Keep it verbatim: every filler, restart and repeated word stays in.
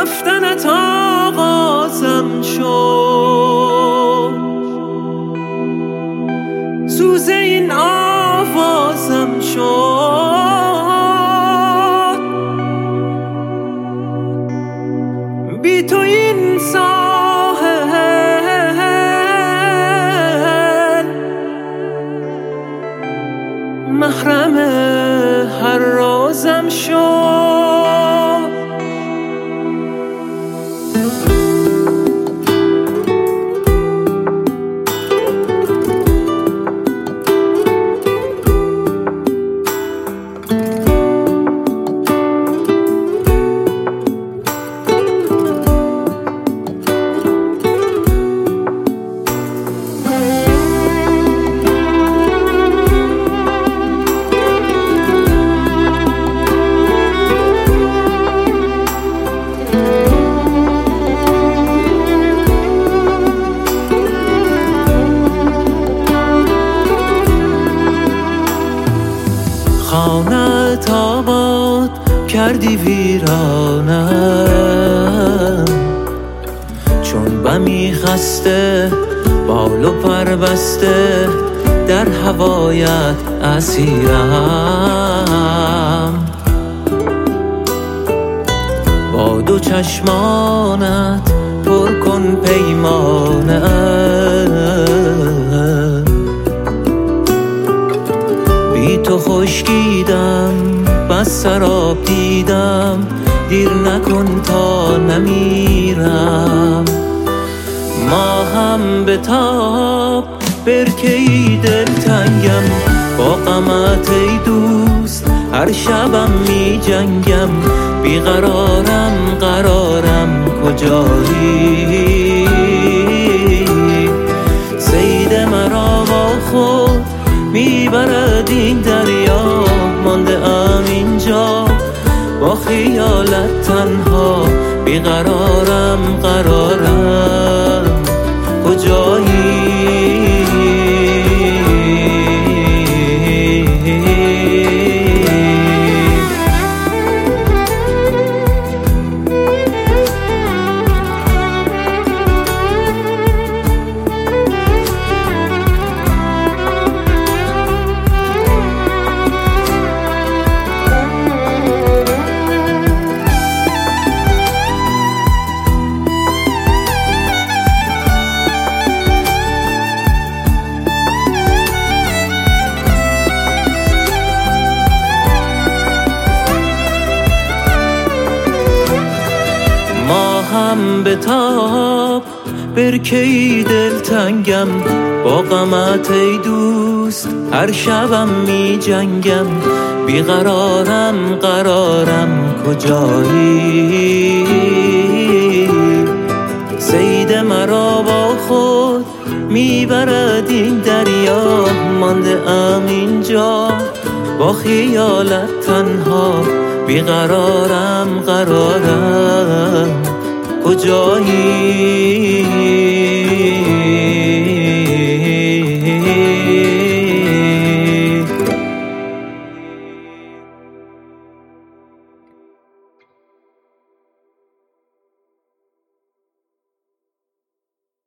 رفتنت آغازم شد، سوز این آوازم شد. بی تو این ساحل محرم هر رازم شد. خانه‌ات آباد کردی ویرانم، چون بمی خسته بال و پر بسته در هوایت اسیرم. با دو چشمانت پر کن پیمانم، بی تو خشکیدم بس سراب دیدم، دیر نکن تا نمیرم. ما هم به تاب برکه‌ای دلتنگم، با غمت ای دوست هر شبم می جنگم. بیقرارم قرارم کجایی، صید مرا با خود میبرد این دریا. مانده ام اینجا با خیالت تنها، بیقرارم قرارم کجایی. هم به تاب برکه‌ای دلتنگم، با غمت ای دوست هر شبم می جنگم. بیقرارم قرارم کجایی، صید مرا با خود میبرد این دریا. مانده ام اینجا با خیالت تنها، بیقرارم قرارم کجایی.